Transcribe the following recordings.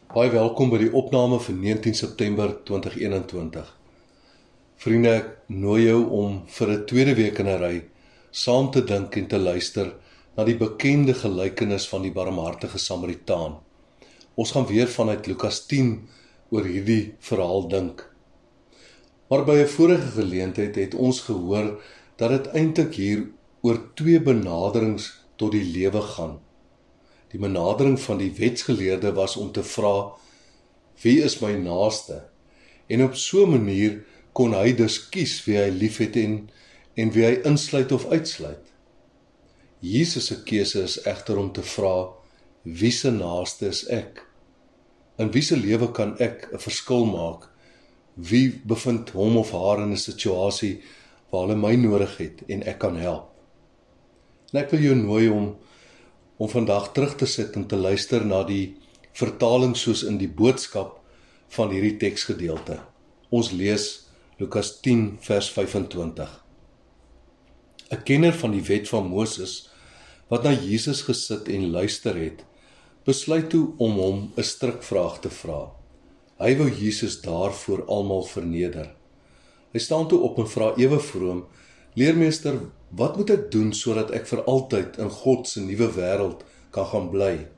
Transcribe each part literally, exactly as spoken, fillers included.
Baie welkom by die opname van negentien September tweeduisend eenentwintig. Vriende, ek nooi jou om vir 'n tweede week in 'n ry saam te dink en te luister na die bekende gelykenis van die barmhartige Samaritaan. Ons gaan weer vanuit Lukas tien oor hierdie verhaal dink. Maar by 'n vorige geleentheid het ons gehoor dat dit eintlik hier oor twee benaderings tot die lewe gaan. Die benadering van die wetsgeleerde was om te vra, wie is my naaste? En op so 'n manier kon hy dus kies wie hy liefhet en, en wie hy insluit of uitsluit. Jesus se keuse is egter om te vra, wie se naaste is ek? In wie se lewe kan ek 'n verskil maak? Wie bevind hom of haar in 'n situasie waar hulle my nodig het en ek kan help? En ek wil jou nooi om om vandag terug te sit en te luister na die vertaling soos in die boodskap van hierdie teksgedeelte. Ons lees Lukas tien vers vyfentwintig. 'n Kenner van die wet van Moses, wat na Jesus gesit en luister het, besluit toe om hom 'n strikvraag te vra. Hy wou Jesus daarvoor almal verneder. Hy staan toe op en vra ewe vroom, Leermeester, wat moet ek doen sodat ek vir altyd in God se nuwe wêreld kan gaan bly?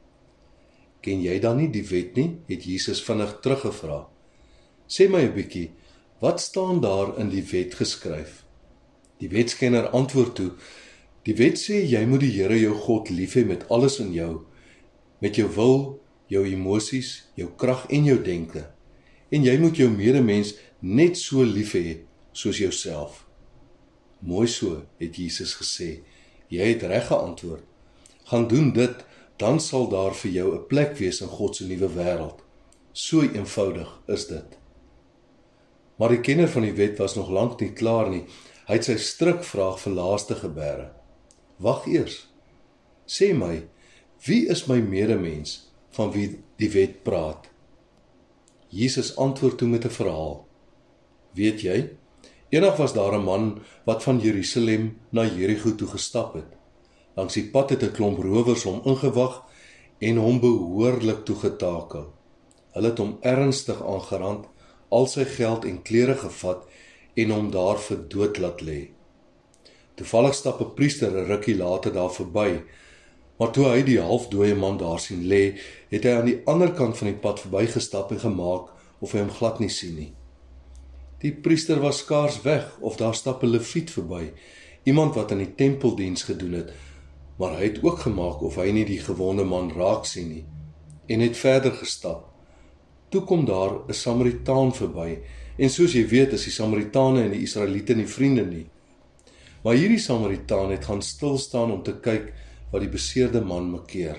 Ken jy dan nie die wet nie? Het Jesus vinnig teruggevra. Sê my 'n bietjie, wat staan daar in die wet geskryf? Die wetskenner antwoord toe, die wet sê jy moet die Here jou God lief hê met alles in jou, met jou wil, jou emosies, jou krag en jou denke. En jy moet jou medemens net so lief hê soos jouself. Mooi so, het Jesus gesê. Jy het reg geantwoord. Gaan doen dit, dan sal daar vir jou 'n plek wees in God se nuwe wêreld. So eenvoudig is dit. Maar die kenner van die wet was nog lank nie klaar nie. Hy het sy strikvraag vir laaste gebere. Wag eers. Sê my, wie is my medemens van wie die wet praat? Jesus antwoord toe met 'n verhaal. Weet jy? Eendag was daar 'n man wat van Jerusalem na Jerigo toe gestap het. Langs die pad het 'n klomp rowers hom ingewag en hom behoorlik toegetakel. Hulle het hom ernstig aangerand, al sy geld en klere gevat en hom daar vir dood laat lê. Toevallig stap 'n priester 'n rukkie later daar verby, maar toe hy die halfdooie man daar sien lê, het hy aan die ander kant van die pad verbygestap en gemaak of hy hom glad nie sien nie. Die priester was skaars weg of daar stap 'n leviet verby, iemand wat aan die tempeldiens gedoen het, maar hy het ook gemaak of hy nie die gewonde man raak sien nie, en het verder gestap. Toe kom daar 'n Samaritaan verby, en soos jy weet is die Samaritane en die Israeliete nie vriende nie. Maar hierdie Samaritaan het gaan stil staan om te kyk wat die beseerde man makeer.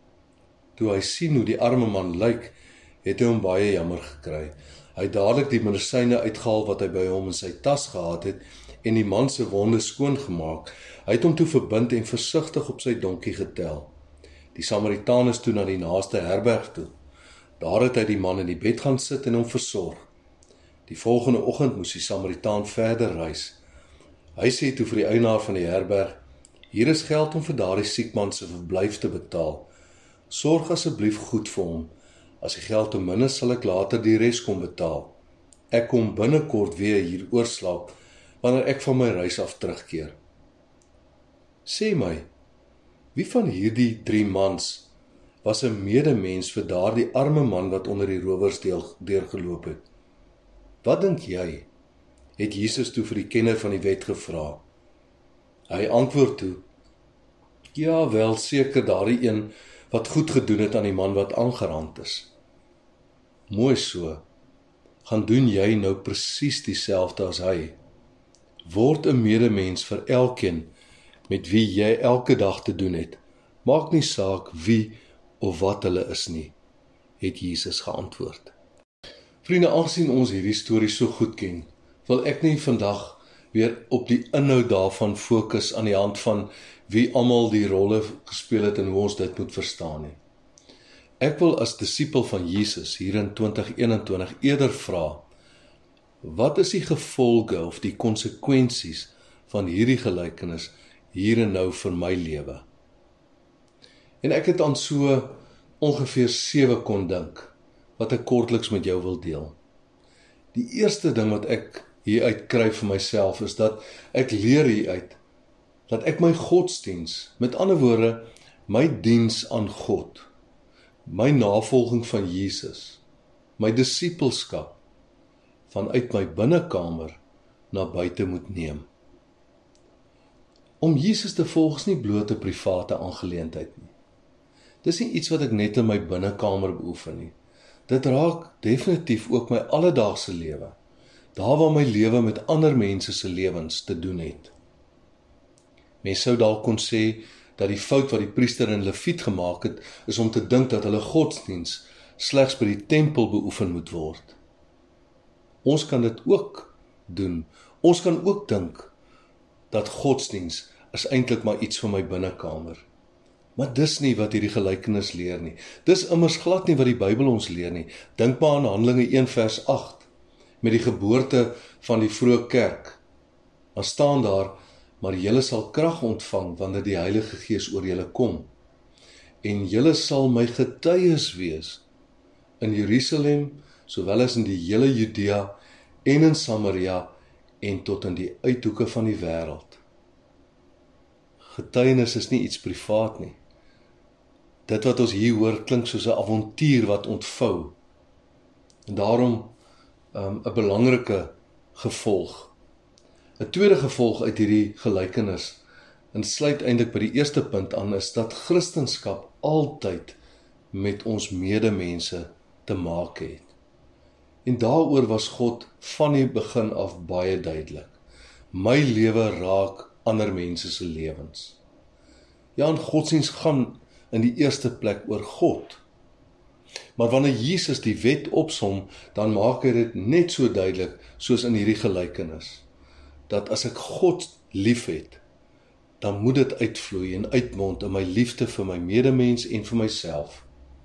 Toe hy sien hoe die arme man lyk, het hy hom baie jammer gekry. Hy het dadelik die medisyne uitgehaal wat hy by hom in sy tas gehad het en die man se wonde skoongemaak. Hy het hom toe verbind en versigtig op sy donkie getel. Die Samaritaan is toe na die naaste herberg toe. Daar het hy die man in die bed gaan sit en hom versorg. Die volgende oggend moes die Samaritaan verder reis. Hy sê toe vir die eienaar van die herberg, hier is geld om vir daardie siek man se verblyf te betaal. Sorg asseblief goed vir hom. As die geld te min is, sal ek later die res kom betaal. Ek kom binnekort weer hier oorslaap, wanneer ek van my reis af terugkeer. Sê my, wie van hierdie drie mans was 'n medemens vir daardie arme man wat onder die rowers deurgeloop het? Wat dink jy? Het Jesus toe vir die kenner van die wet gevra. Hy antwoord toe, ja wel, seker daardie een wat goed gedoen het aan die man wat aangerand is. Mooi so, gaan doen jy nou presies dieselfde as hy. Word 'n medemens vir elkeen met wie jy elke dag te doen het. Maak nie saak wie of wat hulle is nie, het Jesus geantwoord. Vriende, aangesien ons hierdie storie so goed ken, wil ek nie vandag weer op die inhoud daarvan fokus aan die hand van wie almal die rolle gespeel het en hoe ons dit moet verstaan nie. Ek wil as disipel van Jesus hier in twintig eenentwintig eerder vra, wat is die gevolge of die konsekwensies van hierdie gelykenis hier en nou vir my lewe? En ek het aan so ongeveer sewe kon dink, wat ek kortliks met jou wil deel. Die eerste ding wat ek hieruit kry vir myself, is dat ek leer hieruit, dat ek my godsdiens, met ander woorde, my diens aan God, my navolging van Jesus, my disippelskap, vanuit my binnekamer na buite moet neem. Om Jesus te volg is nie bloot 'n private aangeleentheid nie. Dis nie iets wat ek net in my binnekamer beoefen nie. Dit raak definitief ook my alledaagse lewe, daar waar my lewe met ander mense se lewens te doen het. Mens sou dalk kon sê dat die fout wat die priester en leviet gemaak het, is om te dink dat hulle godsdiens slegs by die tempel beoefen moet word. Ons kan dit ook doen. Ons kan ook dink dat godsdiens is eintlik maar iets van my binnekamer. Maar dis nie wat hierdie gelykenis leer nie. Dis immers glad nie wat die Bybel ons leer nie. Dink maar aan Handelinge een vers agt, met die geboorte van die vroeë kerk. Dan staan daar, maar julle sal krag ontvang wanneer die Heilige Gees oor julle kom. En julle sal my getuies wees in Jerusalem, sowel as in die hele Judea en in Samaria en tot in die uithoeke van die wêreld. Getuienis is nie iets privaat nie. Dit wat ons hier hoor klink soos 'n avontuur wat ontvou. En daarom um, 'n belangrike gevolg. 'n Tweede gevolg uit hierdie gelykenis, en sluit eintlik by die eerste punt aan, is dat Christendom altyd met ons medemense te maak het. En daaroor was God van die begin af baie duidelik. My lewe raak ander mense se lewens. Ja, en godsdiens gaan in die eerste plek oor God. Maar wanneer Jesus die wet opsom, dan maak hy dit net so duidelik soos in hierdie gelykenis, dat as ek God liefhet, dan moet dit uitvloei en uitmond in my liefde vir my medemens en vir myself.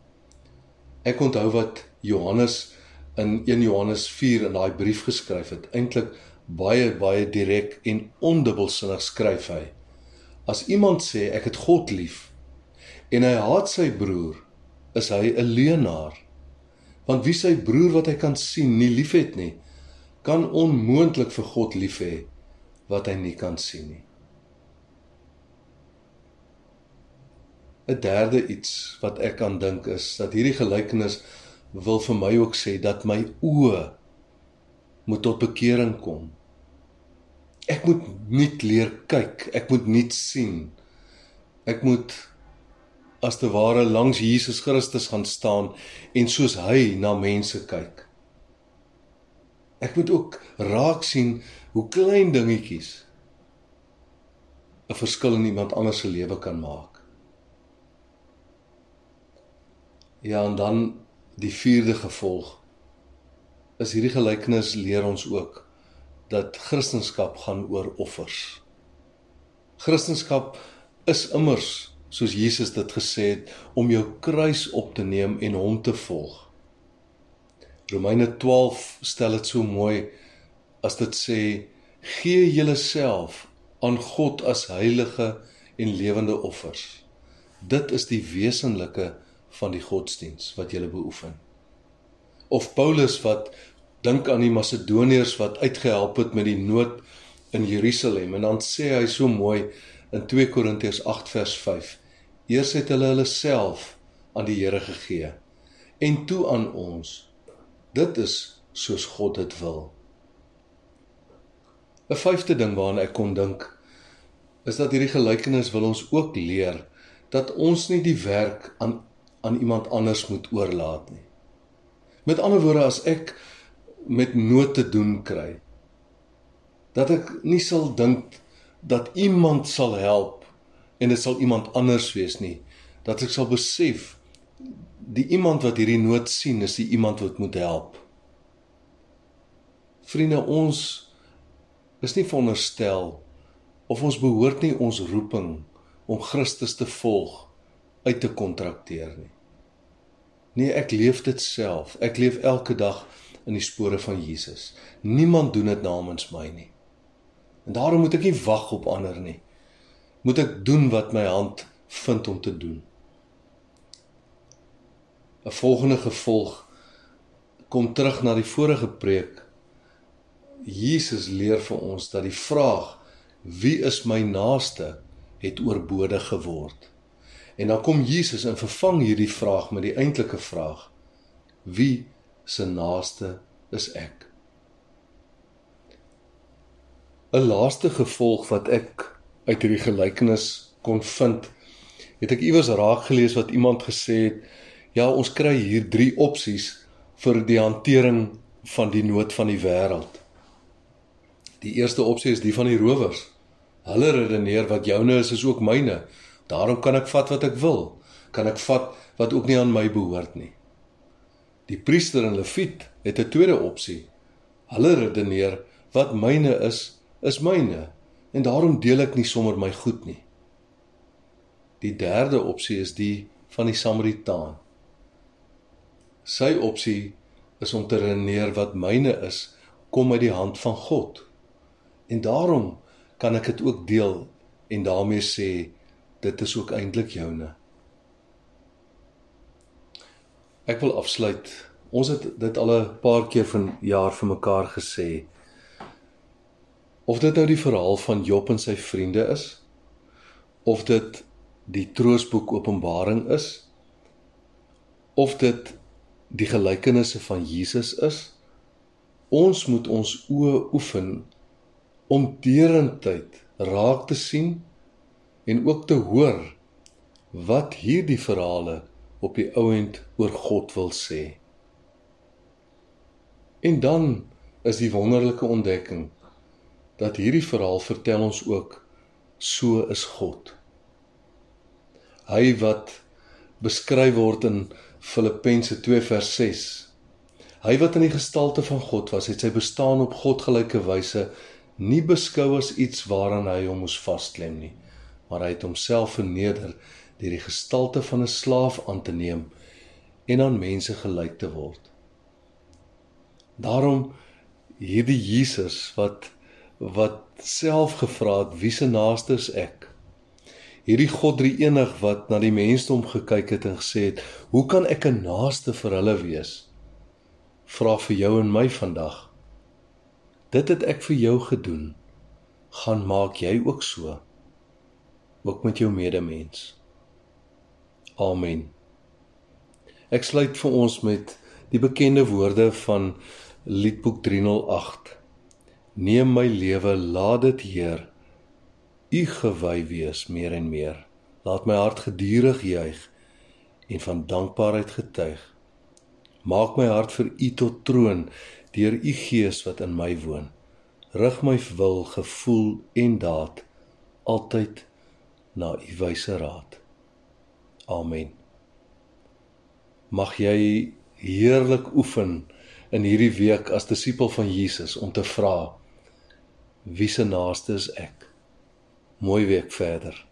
Ek onthou wat Johannes in een Johannes vier in daai brief geskryf het, eintlik baie, baie direk en ondubbelsinnig skryf hy. As iemand sê, ek het God lief, en hy haat sy broer, is hy 'n leienaar. Want wie sy broer wat hy kan sien, nie lief het nie, kan onmoontlik vir God lief hê, wat hy nie kan sien nie. 'n Derde iets wat ek aan dink is, dat hierdie gelykenis wil vir my ook sê, dat my oë moet tot bekering kom. Ek moet nuut leer kyk, ek moet nuut sien, ek moet as te ware langs Jesus Christus gaan staan, en soos hy na mense kyk. Ek moet ook raak sien, hoe klein dingetjies 'n verskil in iemand anders se lewe kan maak. Ja, en dan die vierde gevolg, is hierdie gelykenis leer ons ook, dat Christendom gaan oor offers. Christendom is immers, soos Jesus dit gesê het, om jou kruis op te neem en hom te volg. Romeine twaalf stel dit so mooi, as dit sê, gee julleself aan God as heilige en lewende offers. Dit is die wesenlike van die godsdiens wat julle beoefen. Of Paulus wat dink aan die Macedoniërs wat uitgehelp het met die nood in Jerusalem, en dan sê hy so mooi in twee Korintiërs agt vers vyf, eers het hulle hulle self aan die Here gegee, en toe aan ons. Dit is soos God dit wil. 'n Vyfde ding waaraan ek kon dink, is dat hierdie gelykenis wil ons ook leer, dat ons nie die werk aan, aan iemand anders moet oorlaat nie. Met ander woorde, as ek met nood te doen kry, dat ek nie sal dink dat iemand sal help, en dit sal iemand anders wees nie, dat ek sal besef, die iemand wat hierdie nood sien, is die iemand wat moet help. Vriende, ons is nie veronderstel, of ons behoort nie ons roeping om Christus te volg uit te kontrakteer nie. Nee, ek leef dit self, ek leef elke dag in die spore van Jesus. Niemand doen dit namens my nie. En daarom moet ek nie wag op ander nie. Moet ek doen wat my hand vind om te doen. 'n volgende gevolg kom terug na die vorige preek. Jesus leer vir ons dat die vraag, wie is my naaste, het oorbodig geword. En dan kom Jesus en vervang hierdie vraag met die eintlike vraag, wie se naaste is ek? 'n laaste gevolg wat ek uit hierdie gelykenis kon vind, het ek iewers raak gelees wat iemand gesê het, ja, ons kry hier drie opsies vir die hantering van die nood van die wêreld. Die eerste opsie is die van die rowers. Hulle redeneer wat joune is, is ook myne. Daarom kan ek vat wat ek wil. Kan ek vat wat ook nie aan my behoort nie. Die priester en leviet het 'n tweede opsie. Hulle redeneer wat myne is, is myne. En daarom deel ek nie sommer my goed nie. Die derde opsie is die van die Samaritaan. Sy opsie is om te redeneer wat myne is, kom uit die hand van God. En daarom kan ek dit ook deel en daarmee sê, dit is ook eintlik joune. Ek wil afsluit. Ons het dit al 'n paar keer van jaar vir mekaar gesê. Of dit nou die verhaal van Job en sy vriende is, of dit die troosboek Openbaring is, of dit die gelykenisse van Jesus is, ons moet ons oë oefen om deurentyd raak te sien en ook te hoor wat hierdie verhale op die ou end oor God wil sê. En dan is die wonderlike ontdekking dat hierdie verhaal vertel ons ook, so is God. Hy wat beskryf word in Filippense twee vers ses. Hy wat in die gestalte van God was, het sy bestaan op godgelyke wyse nie beskou as iets waaraan hy hom moes vasklem nie, maar hy het homself verneder deur die gestalte van 'n slaaf aan te neem en aan mense gelyk te word. Daarom hierdie Jesus wat wat self gevra het, wie se naaste is ek? Hierdie God drie-enig wat na die mensdom gekyk het en gesê het, hoe kan ek 'n naaste vir hulle wees? Vra vir jou en my vandag. Dit het ek vir jou gedoen. Gaan maak jy ook so. Ook met jou medemens. Amen. Ek sluit vir ons met die bekende woorde van Liedboek driehonderd agt. Neem my lewe, laat dit Heer, U gewy wees meer en meer. Laat my hart gedurig juig en van dankbaarheid getuig. Maak my hart vir U tot troon, deur U Gees wat in my woon. Rig my wil, gevoel en daad, altyd na U wyse raad. Amen. Mag jy heerlik oefen in hierdie week as disipel van Jesus om te vra, wie se naaste is ek? Mooi week verder.